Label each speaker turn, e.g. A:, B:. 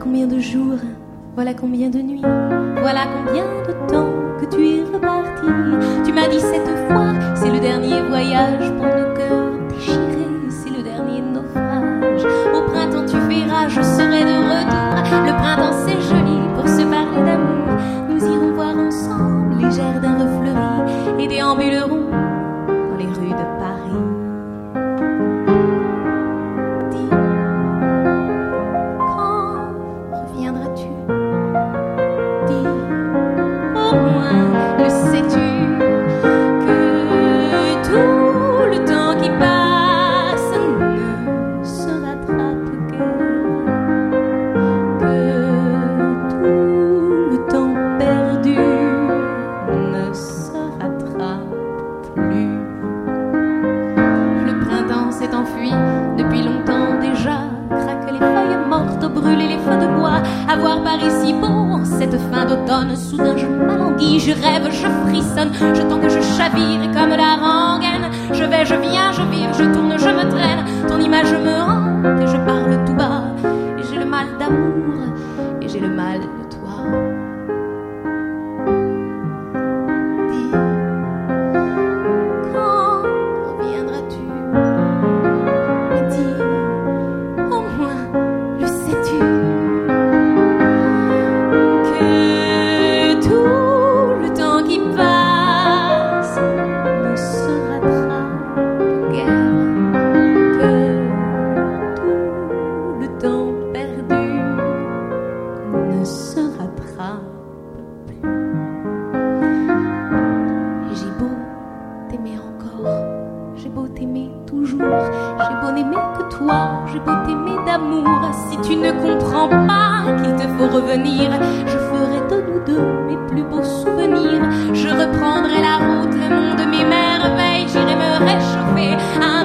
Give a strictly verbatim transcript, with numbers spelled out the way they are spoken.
A: combien de jours, voilà combien de nuits, voilà combien de temps que tu es reparti. Tu m'as dit cette fois, c'est le dernier voyage pour nos cœurs déchirés, c'est le dernier naufrage. Au printemps tu verras, je serai de retour. Le printemps c'est joli pour se parler d'amour. Nous irons voir ensemble les jardins refleuris et déambulerons dans les rues de Paris. Dis, quand reviendras-tu? Dis, au moins le sais-tu, que tout le temps qui passe ne se rattrape guère, que tout le temps perdu ne se rattrape plus. Le printemps s'est enfui depuis longtemps déjà, craquent les feuilles mortes, brûlent les feux de bois. À voir Paris si beau en cette fin d'automne, soudain je m'alanguis, je rêve, je frissonne, je tends que je chavire comme la rengaine. Je vais, je viens, je vire, je tourne, je me traîne, ton image me hante et je parle tout bas. Et j'ai le mal d'amour et j'ai le mal de toi. Dis, quand reviendras-tu? Mais dis, au moins le sais-tu, que tout le temps qui passe ne se rattrape guère, que tout le temps perdu ne se rattrape plus. Et j'ai beau t'aimer encore, j'ai beau t'aimer toujours, j'ai beau n'aimer que toi, j'ai beau t'aimer d'amour. Si tu ne comprends pas qu'il te faut revenir, je ferai de nous deux mes plus beaux souvenirs. Je reprendrai la route, le monde, mes merveilles, j'irai me réchauffer à